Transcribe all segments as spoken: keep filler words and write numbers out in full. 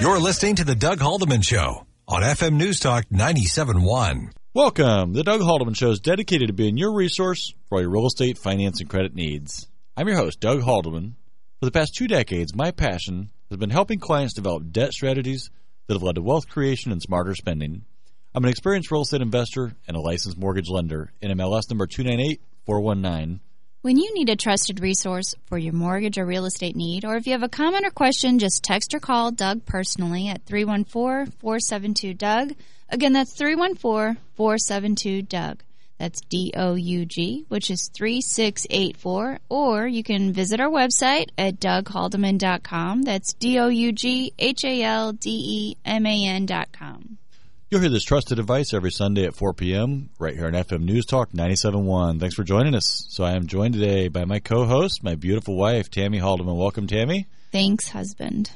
You're listening to the Doug Haldeman Show on F M News Talk ninety-seven point one. Welcome. The Doug Haldeman Show is dedicated to being your resource for all your real estate, finance, and credit needs. I'm your host, Doug Haldeman. For the past two decades, my passion has been helping clients develop debt strategies that have led to wealth creation and smarter spending. I'm an experienced real estate investor and a licensed mortgage lender, N M L S number two nine eight four one nine. When you need a trusted resource for your mortgage or real estate need, or if you have a comment or question, just text or call Doug personally at three one four, four seven two, D O U G. Again, that's three one four, four seven two, D O U G. That's D O U G, which is three six eight four. Or you can visit our website at doug haldeman dot com. That's D O U G H A L D E M A N dot com. You'll hear this trusted advice every Sunday at four p.m. right here on F M News Talk ninety-seven point one. Thanks for joining us. So I am joined today by my co-host, my beautiful wife, Tammy Haldeman. Welcome, Tammy. Thanks, husband.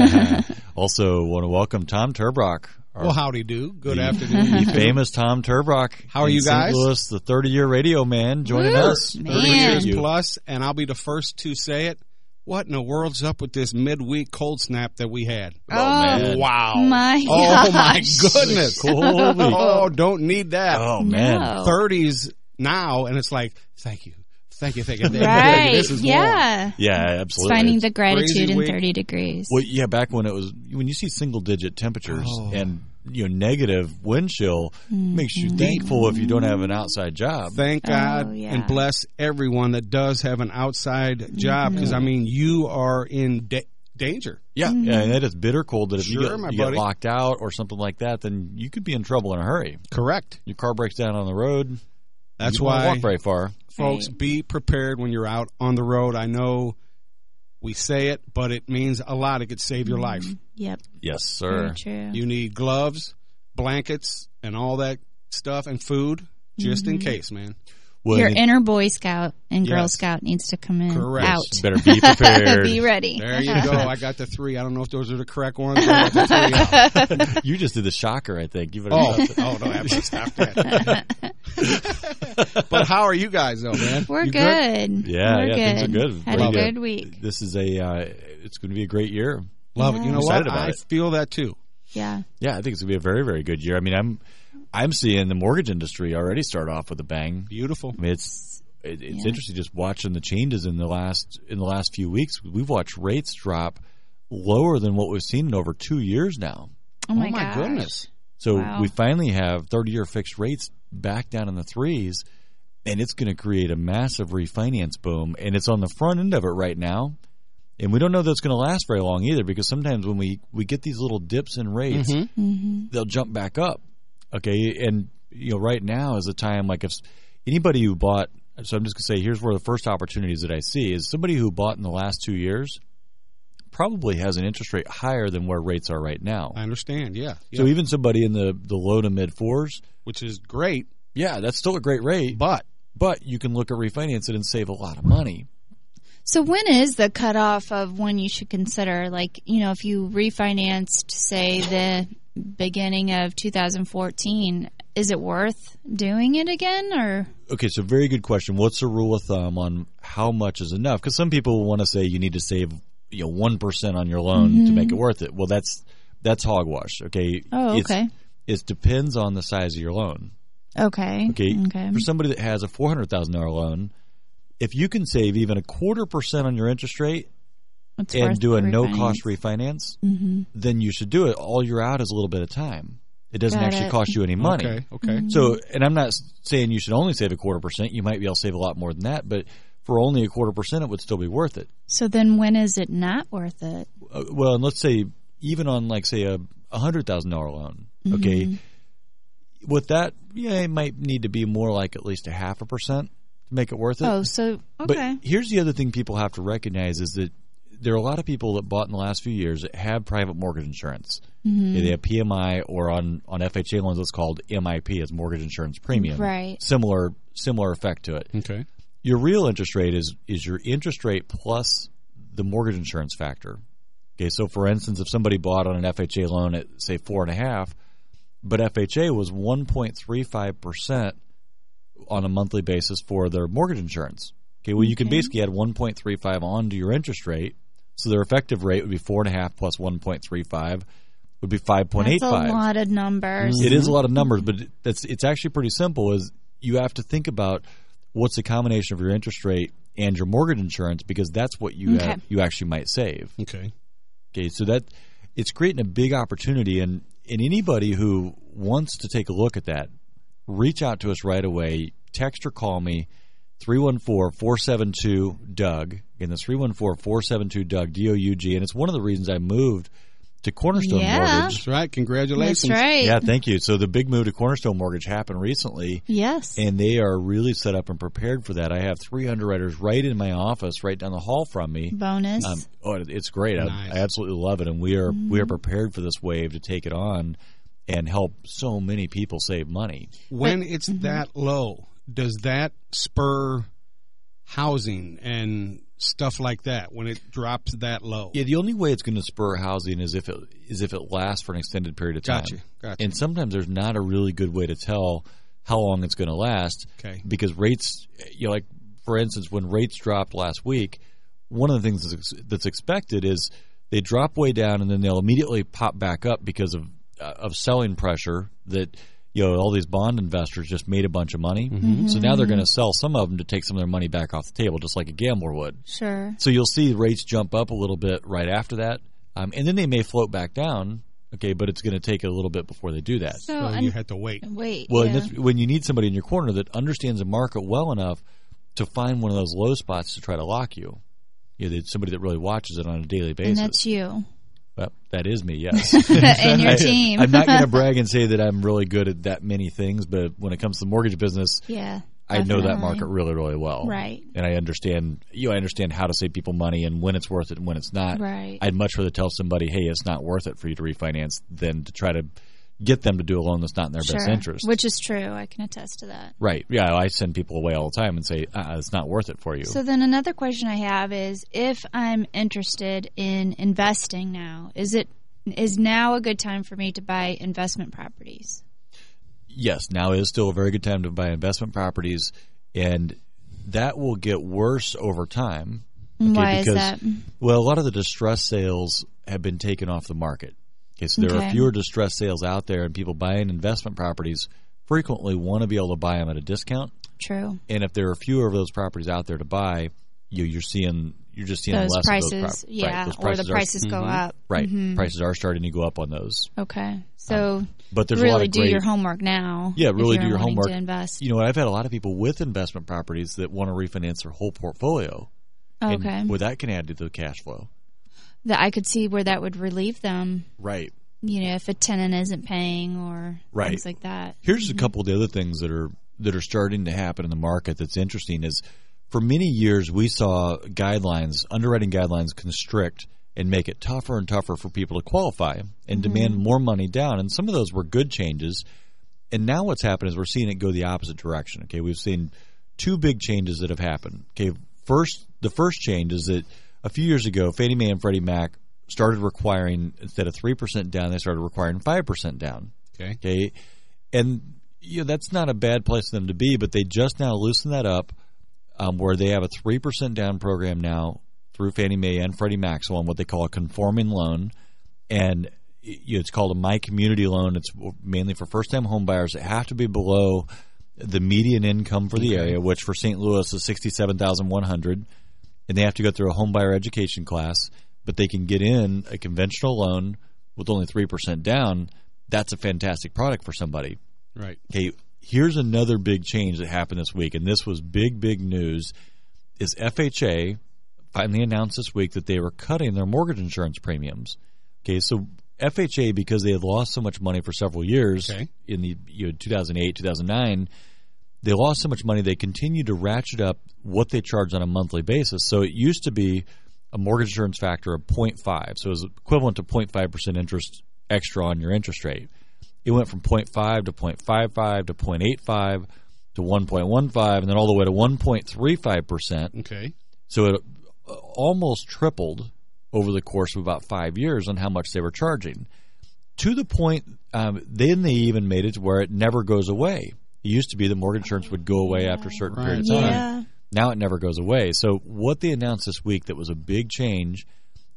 Also want to welcome Tom Turbrock. Well, howdy do. Good the, afternoon. The famous Tom Turbrock. How are you guys? Saint Louis, the thirty-year radio man, joining Woo, us. man. thirty years plus, and I'll be the first to say it. What in the world's up with this midweek cold snap that we had? Oh, man. Wow. My Oh, my gosh. goodness. Cold week. Oh, don't need that. Oh, man. No. thirties now, and it's like, thank you. Thank you, thank you. Thank you. Right. This is warm. Yeah. Yeah, It's absolutely. finding the Crazy gratitude in week. thirty degrees. Well, yeah, back when it was, when you see single-digit temperatures Oh. and, you know, negative wind chill, makes you thankful if you don't have an outside job. Thank Oh, God yeah. and bless everyone that does have an outside job, because, I mean, you are in da- danger. Yeah, yeah, and that is bitter cold that if you, Sure, get, my you get buddy. locked out or something like that, then you could be in trouble in a hurry. Correct. Your car breaks down on the road. That's you don't why, walk very far. folks, Right. be prepared when you're out on the road. I know we say it, but it means a lot. It could save your life. Yep. Yes, Very sir. true. You need gloves, blankets, and all that stuff, and food, just in case, man. Well, Your and inner Boy Scout and Girl Yes. Scout needs to come in. Correct. Out. you better be prepared. Be ready. There you go. I got the three. I don't know if those are the correct ones. But I got the three out. You just did the shocker, I think. You better Oh, stop it. oh no, I have to stop that. But how are you guys, though, man? We're You good. Yeah, We're yeah, good. things are good. Had Love a it. good week. This is a, uh, it's going to be a great year. Love it. You know Excited what? about I it. feel that too. Yeah. Yeah, I think it's going to be a very, very good year. I mean, I'm, I'm seeing the mortgage industry already start off with a bang. Beautiful. I mean, it's it, it's Yeah. interesting just watching the changes in the last in the last few weeks. We've watched rates drop lower than what we've seen in over two years now. Oh my, oh my gosh. goodness. So Wow. we finally have thirty-year fixed rates back down in the threes, and it's going to create a massive refinance boom. And it's on the front end of it right now. And we don't know that it's going to last very long either, because sometimes when we, we get these little dips in rates, Mm-hmm. they'll jump back up. Okay, and you know, right now is a time like if anybody who bought. So I'm just going to say, here's where the first opportunities that I see is somebody who bought in the last two years probably has an interest rate higher than where rates are right now. I understand. Yeah. So yeah. even somebody in the, the low to mid fours, Which is great, yeah, that's still a great rate. but But you can look at refinance it and save a lot of money. So when is the cutoff of when you should consider, like, you know, if you refinanced, say, the beginning of two thousand fourteen, is it worth doing it again, or? Okay, so very good question. What's the rule of thumb on how much is enough? Because some people want to say you need to save, you know, one percent on your loan Mm-hmm. to make it worth it. Well, that's that's hogwash. Okay. Oh, It's- okay. It depends on the size of your loan. Okay. Okay. Okay. For somebody that has a four hundred thousand dollar loan, if you can save even a quarter percent on your interest rate It's and worth do a the no refinance. cost refinance, Mm-hmm. then you should do it. All you're out is a little bit of time. It doesn't Got actually it. cost you any money. okay, okay. So, and I'm not saying you should only save a quarter percent. You might be able to save a lot more than that, but for only a quarter percent, it would still be worth it. So then when is it not worth it? Uh, well, and let's say even on like say a a hundred thousand dollar loan, okay, Mm-hmm. with that, yeah, it might need to be more like at least a half a percent to make it worth it. Oh, so, okay. But here's the other thing people have to recognize is that there are a lot of people that bought in the last few years that have private mortgage insurance. Mm-hmm. They have P M I, or on, on F H A loans, it's called M I P, as mortgage insurance premium. Right. Similar similar effect to it. Okay. Your real interest rate is is your interest rate plus the mortgage insurance factor. Okay, so for instance, if somebody bought on an F H A loan at say four and a half, but F H A was one point three five percent on a monthly basis for their mortgage insurance. Okay, well you can Okay. basically add one point three five onto your interest rate. So their effective rate would be four and a half plus one point three five would be five point eight five. That's a lot of numbers. It is a lot of numbers, but that's it's actually pretty simple. Is you have to think about what's the combination of your interest rate and your mortgage insurance, because that's what you Okay. have, you actually might save. Okay. Okay, so that it's creating a big opportunity, and, and anybody who wants to take a look at that, reach out to us right away. Text or call me, three one four, four seven two, D U G. Again, that's three one four, four seven two, D U G, D O U G. And it's one of the reasons I moved to Cornerstone Yeah. Mortgage. That's right. Congratulations. That's right. Yeah, thank you. So the big move to Cornerstone Mortgage happened recently. Yes. And they are really set up and prepared for that. I have three underwriters right in my office, right down the hall from me. Bonus. Um, oh, it's great. Nice. I, I absolutely love it, and we are Mm-hmm. we are prepared for this wave to take it on and help so many people save money. When But- it's mhm. that low, does that spur housing and stuff like that when it drops that low? Yeah, the only way it's going to spur housing is if it is if it lasts for an extended period of time. Gotcha. Gotcha. And sometimes there's not a really good way to tell how long it's going to last. Okay. Because rates, you know, like for instance, when rates dropped last week, one of the things that's, that's expected is they drop way down and then they'll immediately pop back up because of uh, of selling pressure that. You know, all these bond investors just made a bunch of money. Mm-hmm. So now they're going to sell some of them to take some of their money back off the table, just like a gambler would. Sure. So you'll see rates jump up a little bit right after that. Um, and then they may float back down, okay, but it's going to take a little bit before they do that. So, So and- you had to wait. wait. Well, yeah. and that's when you need somebody in your corner that understands the market well enough to find one of those low spots to try to lock you. You know, that- somebody that really watches it on a daily and basis. that's you Well, that is me, yes. and your I- team. I'm not going to brag and say that I'm really good at that many things, but when it comes to the mortgage business, yeah. I know that definitely. market really, really well. Right. And I understand, you know, I understand how to save people money and when it's worth it and when it's not. Right. I'd much rather tell somebody, hey, it's not worth it for you to refinance than to try to get them to do a loan that's not in their Sure. best interest. Which is true. I can attest to that. Right. Yeah, I send people away all the time and say, uh, it's not worth it for you. So then another question I have is, if I'm interested in investing now, is it is now a good time for me to buy investment properties? Yes, now is still a very good time to buy investment properties, and that will get worse over time. Okay, Why is because, that? Well, a lot of the distress sales have been taken off the market. Okay, so there Okay. are fewer distress sales out there, and people buying investment properties frequently want to be able to buy them at a discount. True. And if there are fewer of those properties out there to buy, you you're seeing you're just seeing Those less prices, of those properties. yeah, right, those or the are- prices go up. right. Mhm. Prices are starting to go up on those. Okay. So But there's a lot really of do great, your homework now. Yeah, if really you're do your wanting homework. to invest. You know, I've had a lot of people with investment properties that want to refinance their whole portfolio. Okay. And well, that can add to the cash flow. That I could see where that would relieve them. Right. You know, if a tenant isn't paying or Right. things like that. Here's a couple of the other things that are that are starting to happen in the market that's interesting is for many years we saw guidelines, underwriting guidelines constrict and make it tougher and tougher for people to qualify and demand more money down. And some of those were good changes. And now what's happened is we're seeing it go the opposite direction. Okay, we've seen two big changes that have happened. Okay, first the first change is that a few years ago Fannie Mae and Freddie Mac started requiring, instead of three percent down, they started requiring five percent down. Okay. Okay. And you know, that's not a bad place for them to be, but they just now loosened that up um, where they have a three percent down program now through Fannie Mae and Freddie Mac, so on what they call a conforming loan. And you know, it's called a My Community loan. It's mainly for first-time home buyers that have to be below the median income for the area, which for Saint Louis is sixty-seven thousand one hundred dollars. And they have to go through a home buyer education class, but they can get in a conventional loan with only three percent down. That's a fantastic product for somebody. Right. Okay, here's another big change that happened this week, and this was big, big news, is F H A finally announced this week that they were cutting their mortgage insurance premiums. Okay, so F H A, because they had lost so much money for several years Okay. in the you know, two thousand eight, two thousand nine, they lost so much money they continued to ratchet up what they charge on a monthly basis. So it used to be a mortgage insurance factor of zero point five, so it was equivalent to zero point five percent interest extra on your interest rate. It went from zero point five to zero point five five to zero point eight five to one point one five, and then all the way to one point three five percent. Okay. So it almost tripled over the course of about five years on how much they were charging. To the point, um, then they even made it to where it never goes away. It used to be that mortgage insurance would go away after a certain Right. period of time. Yeah. Now it never goes away. So what they announced this week that was a big change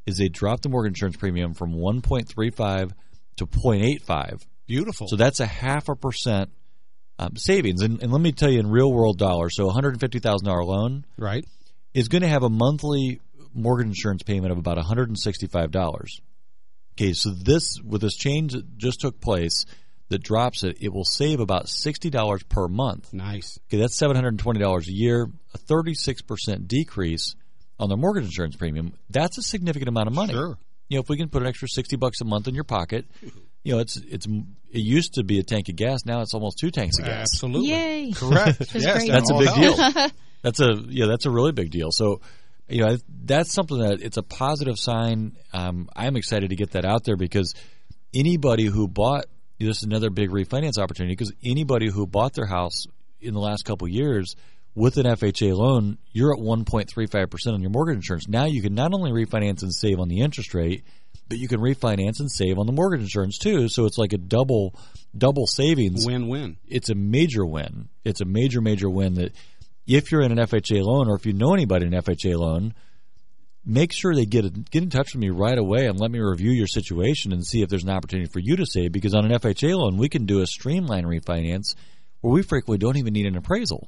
is they dropped the mortgage insurance premium from one point three five to zero point eight five. Beautiful. So that's a half a percent um, savings. And, and let me tell you, in real world dollars, so a one hundred fifty thousand dollars loan right. is going to have a monthly mortgage insurance payment of about one hundred sixty-five dollars. Okay, so this with this change that just took place that drops it, it will save about sixty dollars per month. Nice. Okay, that's seven hundred twenty dollars a year, a thirty-six percent decrease on their mortgage insurance premium. That's a significant amount of money. Sure. You know, if we can put an extra sixty bucks a month in your pocket, you know, it's it's it used to be a tank of gas, now it's almost two tanks of gas. Absolutely. Yay. Correct. Yes, great. That's a big helps. deal. That's a yeah, that's a really big deal. So, you know, that's something that it's a positive sign. Um, I'm excited to get that out there because anybody who bought this is another big refinance opportunity because anybody who bought their house in the last couple of years with an F H A loan, you're at one point three five percent on your mortgage insurance. Now you can not only refinance and save on the interest rate, but you can refinance and save on the mortgage insurance too. So it's like a double double savings. Win-win. It's a major win. It's a major, major win that if you're in an F H A loan or if you know anybody in an F H A loan, make sure they get a, get in touch with me right away and let me review your situation and see if there's an opportunity for you to save. Because on an F H A loan, we can do a streamline refinance where we frequently don't even need an appraisal.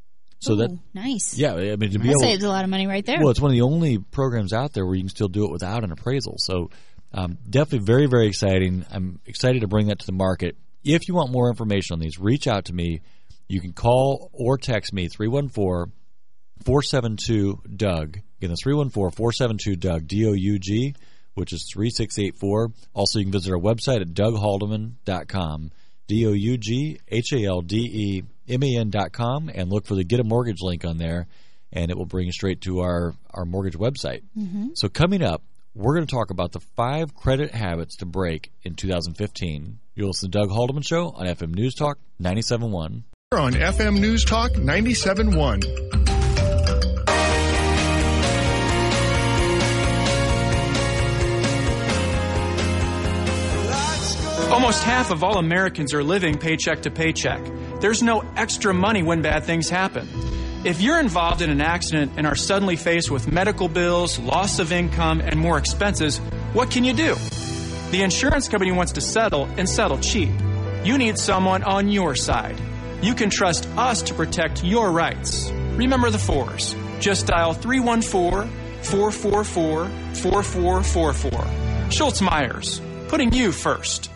So Ooh, that nice. Yeah, I mean to be That able saves a lot of money right there. Well, it's one of the only programs out there where you can still do it without an appraisal. So um, definitely very, very exciting. I'm excited to bring that to the market. If you want more information on these, reach out to me. You can call or text me three one four, four seven two, D O U G. Again, that's three one four, four seven two, D O U G, D O U G, which is three six eight four. Also, you can visit our website at doug haldeman dot com, D O U G H A L D E M A N dot com, and look for the Get a Mortgage link on there, and it will bring you straight to our, our mortgage website. Mm-hmm. So coming up, we're going to talk about the five credit habits to break in two thousand fifteen. You'll listen to Doug Haldeman Show on F M News Talk ninety-seven point one. On F M News Talk ninety-seven point one. Almost half of all Americans are living paycheck to paycheck. There's no extra money when bad things happen. If you're involved in an accident and are suddenly faced with medical bills, loss of income, and more expenses, what can you do? The insurance company wants to settle and settle cheap. You need someone on your side. You can trust us to protect your rights. Remember the fours. Just dial three one four, four four four, four four four four. Schultz Myers, putting you first.